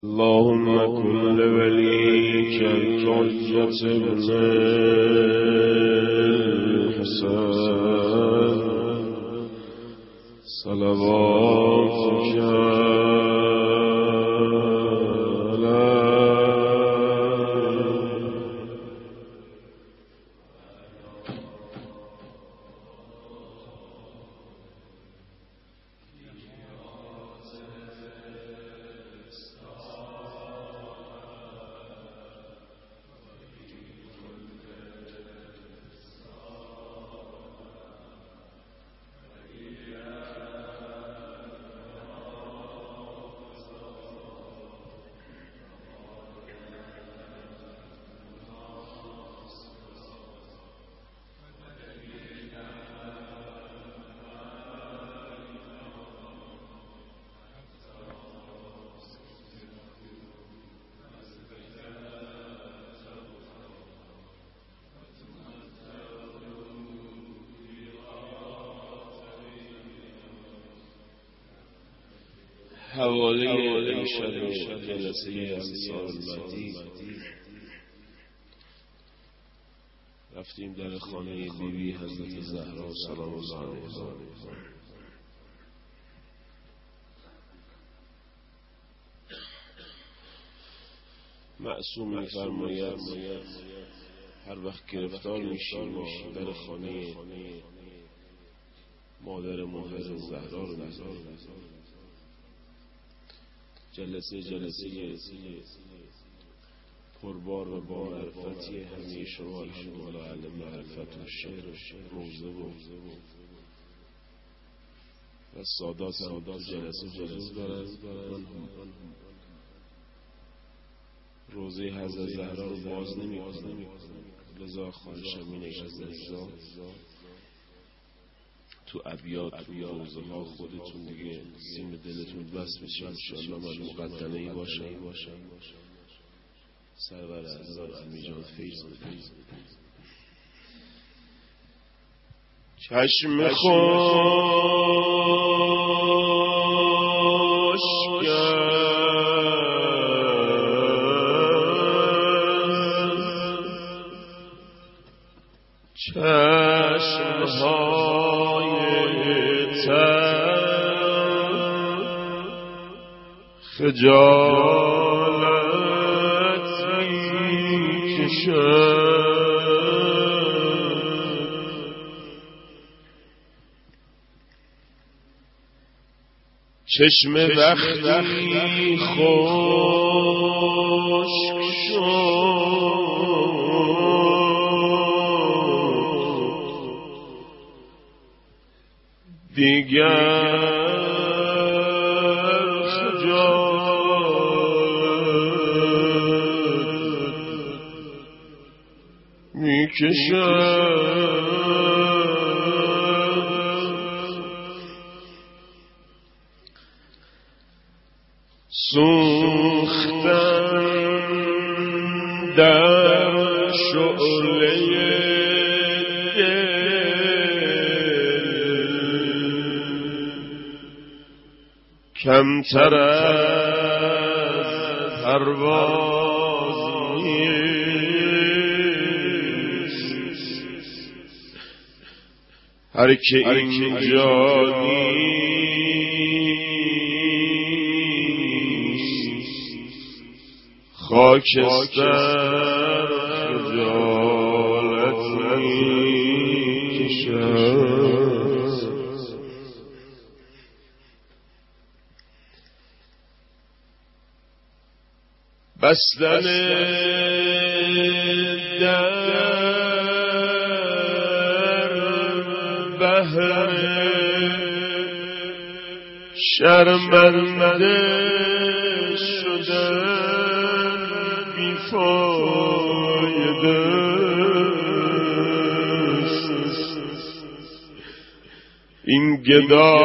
اللهم كن لوليك الحجة ابن الحسن صلواتك حوالی امشب جلسه انصار المهدی رفتیم در خانه بیبی حضرت زهرا سلام الله علیها. معصوم می‌فرماید هر وقت گرفتار میشیم و در خانه مادرمون حضرت زهرا رو می‌زنیم. جلسه پربار و با معرفتی همه شما الحمدلله اهل معرفت و شعر و روزه و سادات هم جلسه حضور دارن. روزه حضرت زهرا رو باز نمی کنم، لذا خواهشم اینه که از لحظات تو ابیات تو روزه ها خودتون دیگه سیم دلتون بس بشه. انشاءالله من مقدمه ای باشم سرور اعظم عمی جان فیض بده. چشم خوش چشم های خجالت می‌کشد چشم وقتی خشک شد دیگر سوختن در شعله کمتر از پرواز هر که اینجا نیست خاکستر خجالت می‌کشد. بستن بهر شرمنده شدن بیفایده این گدا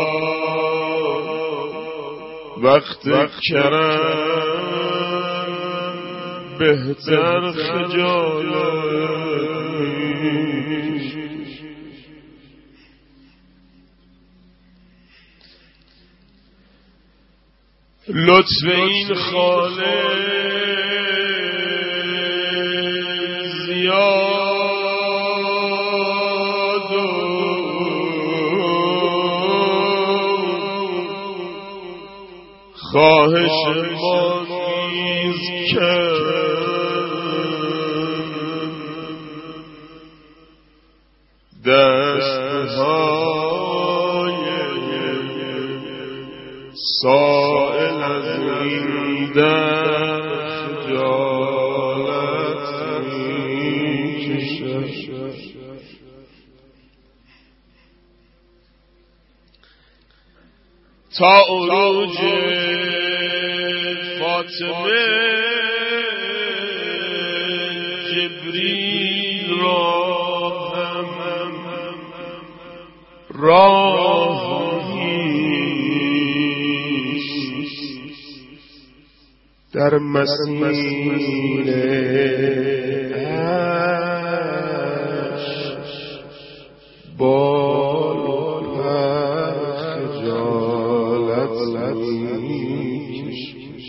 وقت کرم بهتر خجالت لطف این خالق زیاد و خواهش ما نیز کرد دستهای سائل از این در خجالت می‌کشد. تا عروج فاطمه جبریل را هم راهیش در مسیر عشق بال و پر خجالت می‌کشد.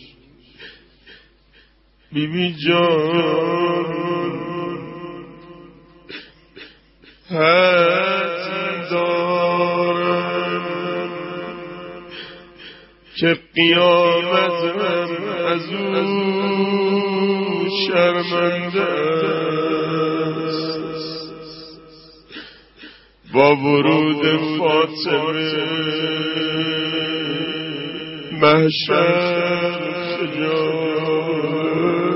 بیبی جان حد دارم که قیامتم از او شرمنده است. با ورود فاطمه محشر خجالت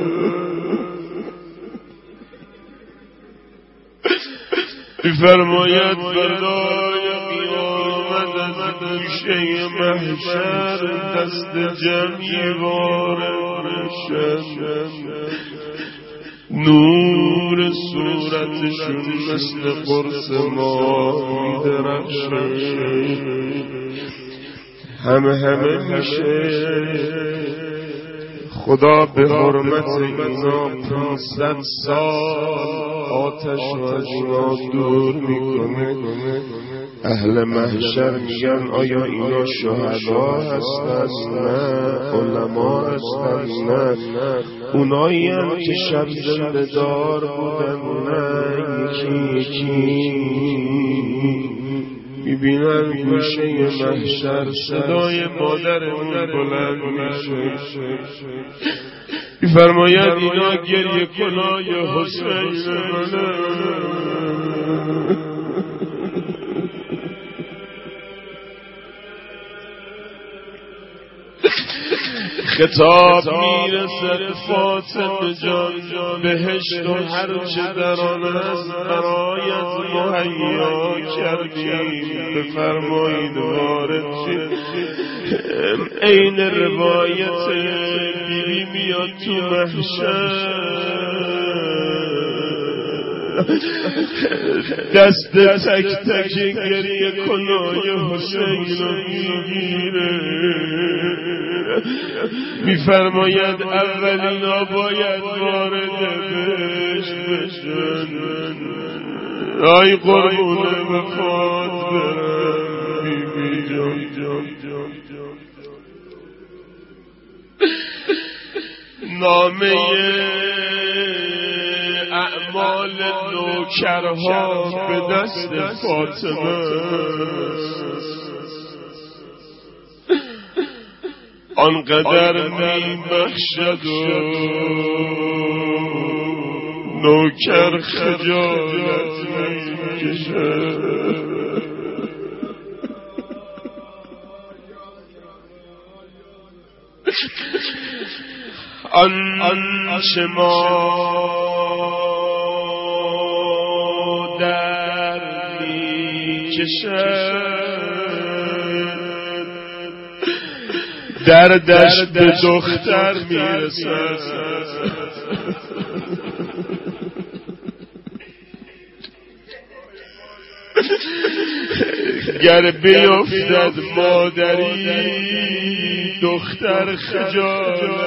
فرماید بلای قیامت از گوشه محشر دست جمعی وارد شد. نور صورتشون مثل قرص ماه می‌درخشد. همه میشه خدا به حرمت اینا 500 سال آتش رو از اینا دور میکنه. اهل محشر میگن آیا اینا شهدا هستن؟ نه. علما هستن؟ نه. اونایی هم که شب زنده دار بودن؟ نه. یکی میبینن گوشه محشر صدای مادرمون بلند میشه. میفرماید اینا گریه کنای حسین منه. خطاب میرسد فاطمه جان بهشت و هرچه در آن است برایت مهیا کردیم. بفرمایید وارد شید. عین روایت بیبی میاد تو محشر دست تک تک گریه کنای حسین رو میگیره. میفرماید اولینا باید وارد بهشت بشن. آی قربون وفات برم بیبی جان. نامه اعمال نوکرها به دست فاطمه آنقدر میبخشد و نوکر خجالت میکشد. آنچه مادر میکشد دردش به دختر میرسد. گر بیفتد مادری دختر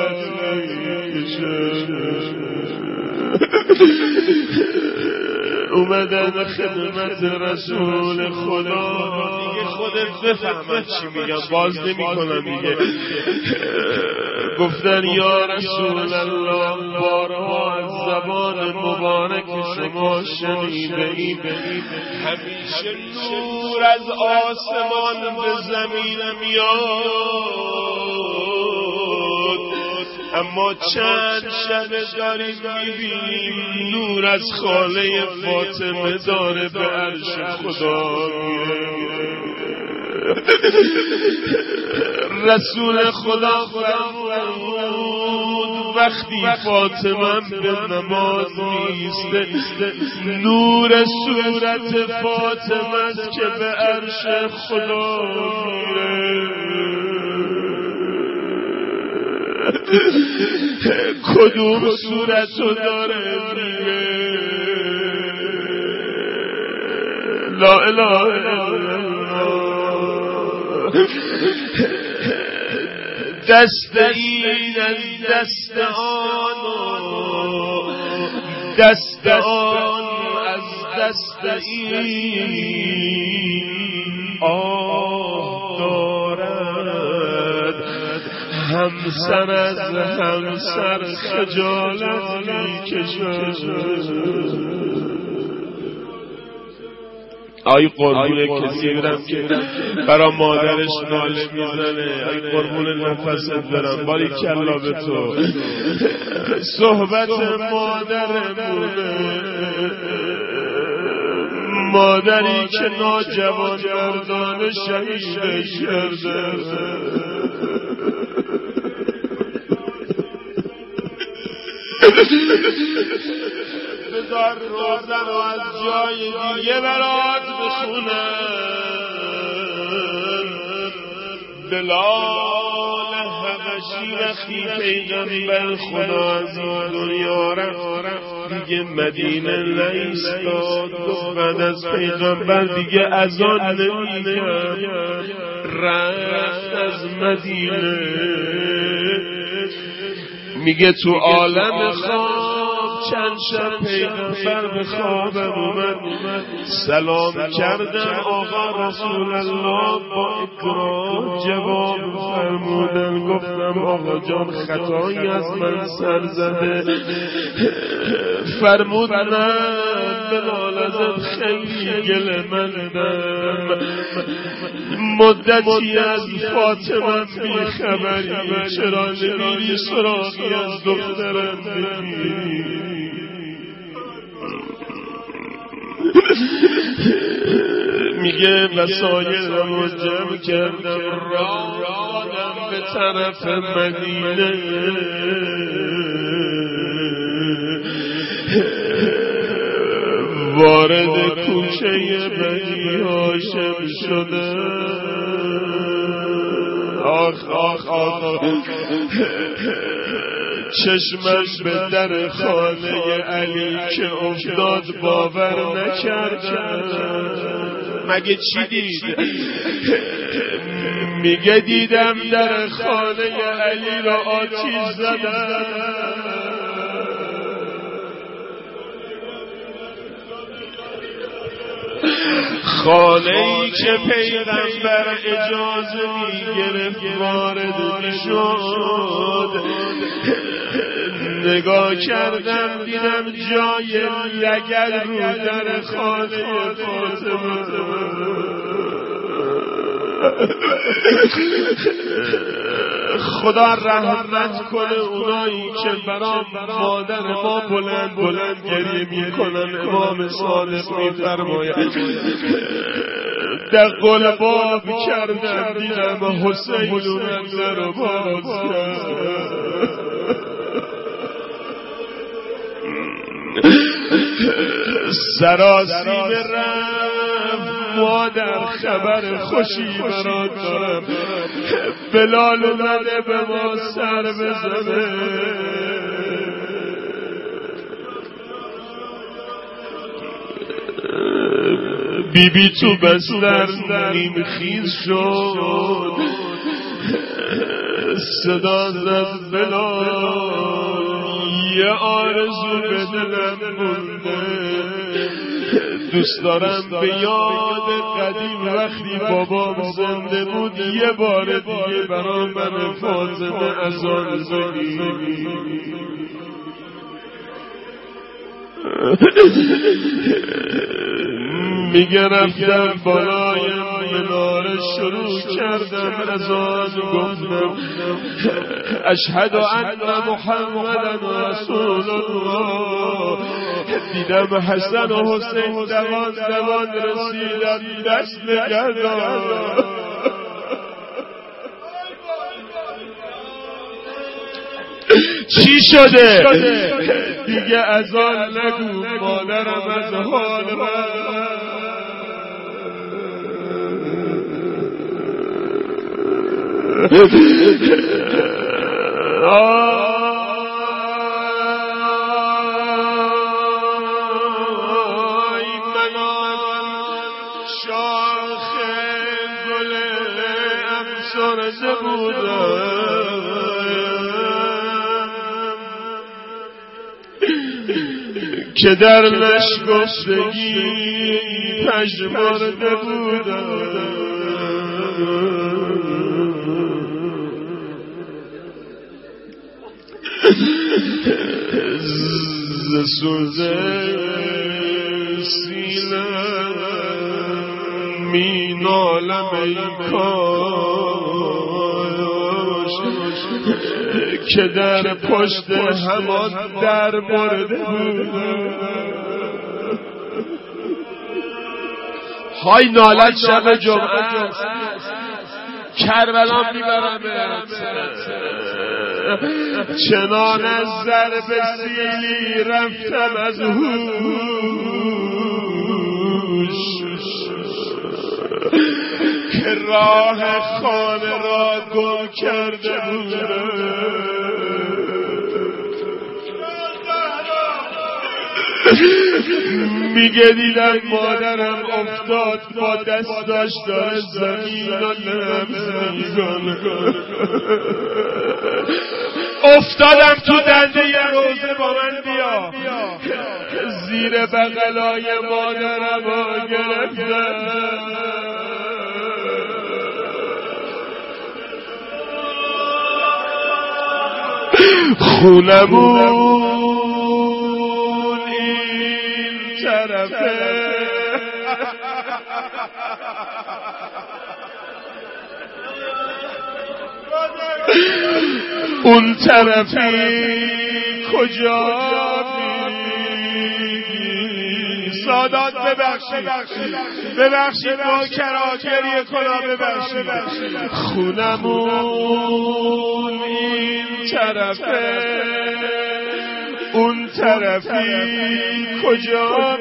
خجالت میکشد. اومدن خدمت رسول خدا. دیگه خودت بفهمن چی میگم، باز نمی کنم دیگه. گفتن یا رسول الله بارها از زبان مبارک شما شنیدیم همیشه نور از آسمان به زمین میاد، اما چند شب داریم میبینیم نور از خاله فاطمه داره به عرش خدا رسول خدا فرمود وقتی فاطمه به نماز میسته نور صورت فاطمه است که به عرش خدا میره. کدوم صورتو داره میره؟ لا اله الا الله. دست این از دست آن، دست آن از دست این آه دارد، همسر از همسر خجالت میکشد. آی قربون کسی برم که برا مادرش ناله میزنه، آی قربون نفست برم، باری کلا به تو. صحبت مادرمونه، مادری که ناجوان مردان شهیدش کرده. بذار روزن و از جای دیگه برات بخونم. بلال حبشی وقتی پیغمبر خدا از این دنیا رفت دیگه مدینه نایستاد. گفت بعد از پیغمبر دیگه اذان نمی‌کرد، رفت از مدینه. میگه تو عالم خواب چند شب پیغمبر به خوابم اومد، سلام کردم آقا رسول الله، با اکرام جواب فرمودن. گفتم آقا جان خطایی از من سر زده. فرمود نه بلال ازت خیلی گله مندم، مدتی از فاطمه بیخبری، چرا نمیری سراغی از دخترم بگیری؟ میگه وسایلمو جمع کردم رادم به طرف مدینه. وارد کوچه بنی هاشم شده. آخ آخ آخ چشمم به در خانه علی که افتاد باور نکردم. مگه چی دید؟ میگه دیدم در خانه علی را آتیش زدن. خانه‌ای که پیغمبر اجازه می‌گرفت وارد می‌شد. نگاه کردم دیدم جای لگد رو در خانه فاطمه. خدا رحمت کنه اونایی که برام مادر ما بلند بلند گریه میکنن. امام صادق میفرماید در قلباب کردم دیدم حسین اونم رو باز کرد. سراسیمه رفت مادر خبر خوشی برات دارم، بلال اومده به ما سر بزنه. بیبی تو بستر نیم خیز شد، صدا زد بلال یه آرزو به دلم مونده، دوست دارم به یاد قدیم وقتی بابام زنده بود یه بار دیگه برا من فاطمه اذان بگی. میگه رفتم بالای مناره شروع کردم اذان گفتم اشهد ان محمدا رسول الله. دیدم حسن و حسین دوان دوان رسیدن دست نگردان. چی شده؟ دیگه اذان نگو مادرم از حال شاخ گل افسرده بودم که در نشگفتگی پژمرده بودم. ز سوز سینم می نالم ای کاش که در پشت همان در برده بودم. های نالت شب جمعه کربلا میبرم چنان از ضرب سیلی رفتم از هوش که راه خانه را گم کرده بودم. میگه دیدم مادرم افتاد با دستاش داشت زمین و لمس میکنه. افتادم تو دنده یه روزه با من بیا زیر بغلای مادرم ها گرفتم. خونمون این طرفه اون طرفی کجا میگی؟ سادات ببخشید با کراکری کلا ببخشید. خونمون این طرفه اون طرفی کجا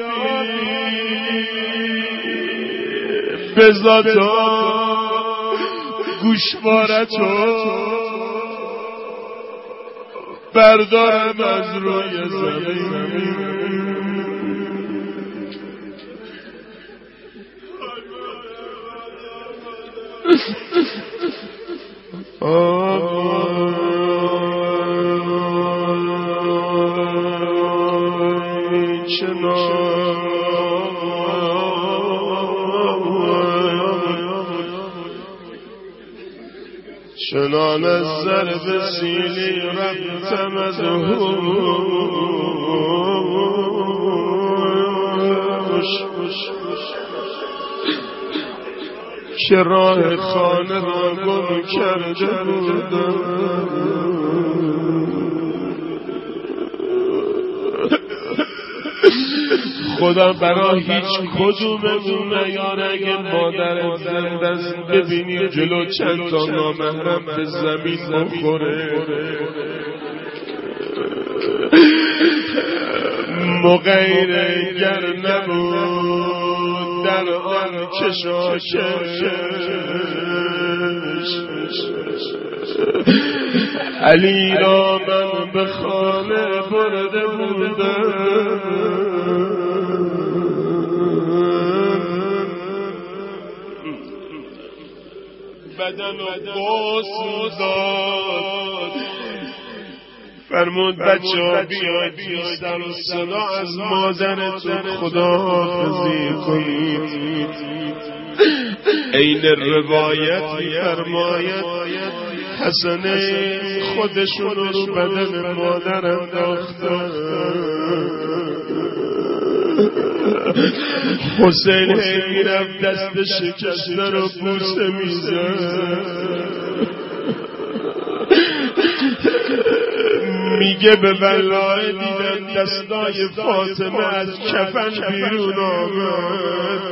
میگی؟ بذاتا گوشوارتو بردارم از روی زمین. چنان از ضرب سیلی رفتم از هوش که راه خانه را گم کرده بودم. خدا برای هیچ کدوممون نیاره اگه مادر زنده است ببینیم جلو چند تا نامحرم به زمین بخوره. مغیر گر نبود در آن کشاکش علی را من به خانه برده بودم. بدن و غسل داد فرمود بچه‌ها بیاید بی سر و صدا از مادرتون خداحافظی کنید. این روایت می‌فرماید حسن خودشون رو بدن مادر انداختن، حسین میرفت دست شکسته رو بوسه میزد، میگه به والله دیدم دستای فاطمه از کفن بیرون آمد،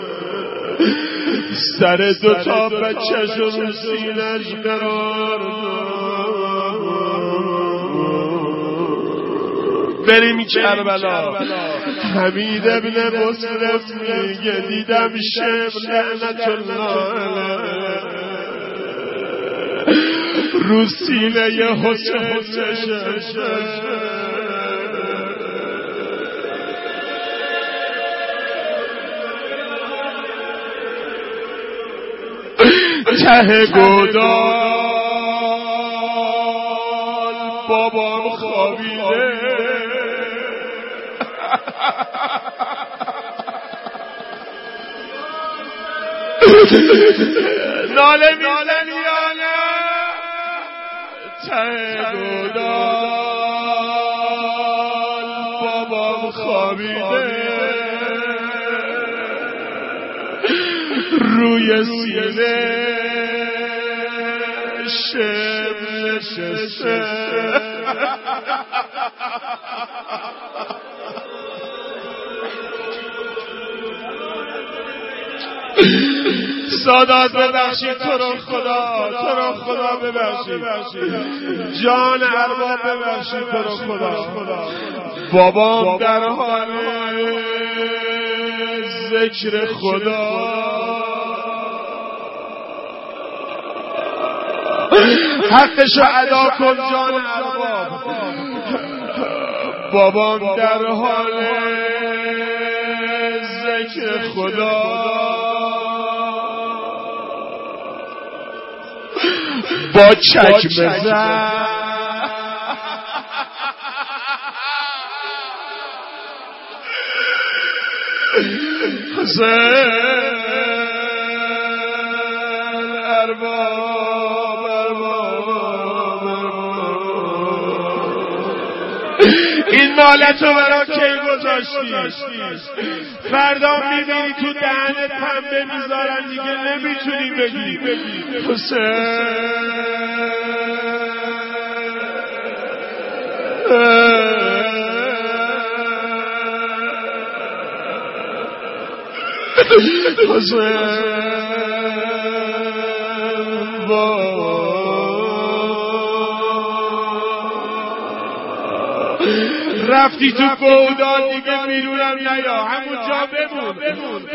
سر دوتا بچه‌ش رو سینه‌اش قرار داد. بریم کربلا. حمید ابن مسلم میگه دیدم شمر لعنت الله علیه رو سینه حسین نشسته، ته گودال بابام خوابیده، ناله میزنی یا نه؟ ته گودال بابام خوابیده، روی سینه شب نشسته. سادات ببخشید، تو رو خدا ببخشید، جان ارباب ببخشید، تو رو خدا. بابام در حال ذکر خدا، حقشو ادا کن جان ارباب. بابام در حال ذکر خدا با چکمه زد، حسین ارباب این نالتو برا کی گذاشتی؟ فردا میبینی تو دهنت پنبه میذارن دیگه نمیتونی بگی. رفتی تو گودال دیگه بیرونم نیا، همونجا بمون.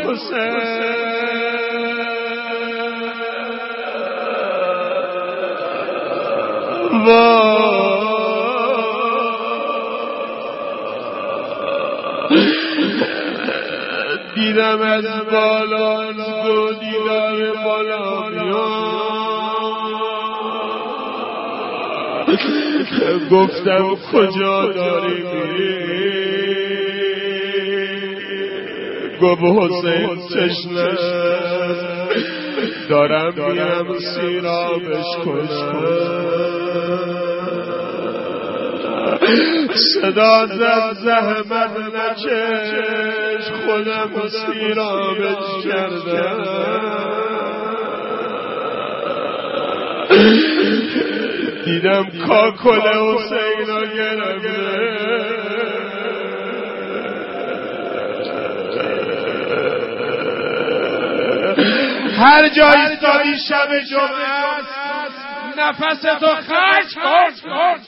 دیدم از بالا دو دیدار بالا میاد، گفتم کجا داری میری؟ گفت حسین چشنه دارم میرم سیرابش کنم. صدا زد زحمت نکش خودم سیرابش کردم. دیدم کاکل حسینا گرفته، هر جا ایستادی شب جمعه است نفستو خرج کن.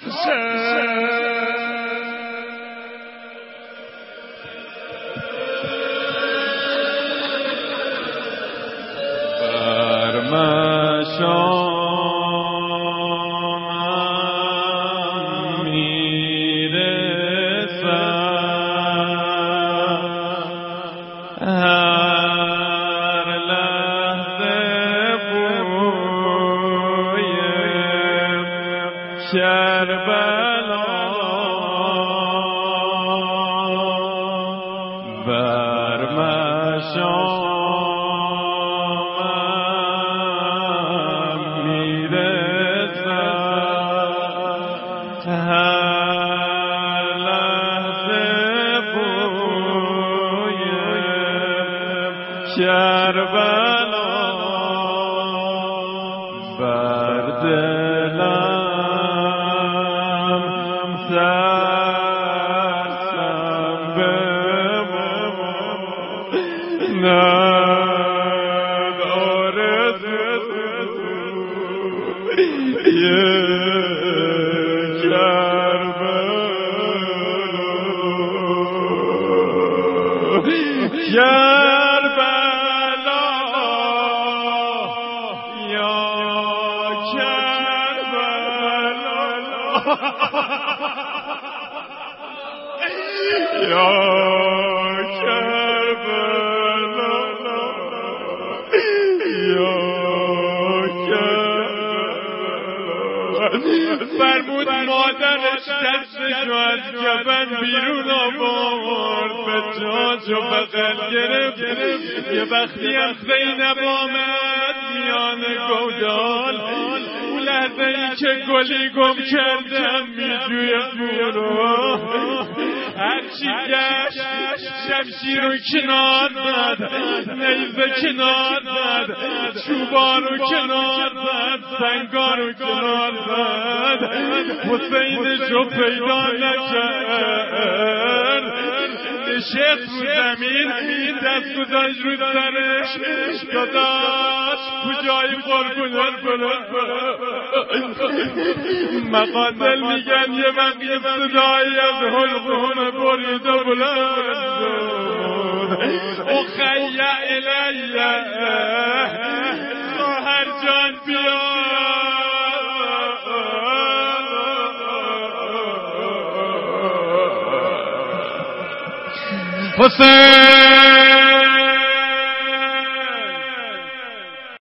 شب هر لحظه بوی کربلا بر دلم ترسم بماند آرزوی کربلا یا کربلا یا کربلا یا فرمود مادرش دستشو از کفن بیرون آورد به جاجو بغل گرفت یه وقتی هم زینب آمد میان گودال اون لحظه ای که گلی گم کردم میجوی خورو هرچی گشت شمشیر رو کنار زد نیزه کنار زد چوبان رو کنار زد سنگار رو کنار زد حسینشو پیدا نکرد نشست رو زمین دست گذاشت رو سرش داداش کجای قربونت مقاتل میگن یه وقتی صدایی از حلقون بریده بلند اخی الیه خواهر جان بیا حسین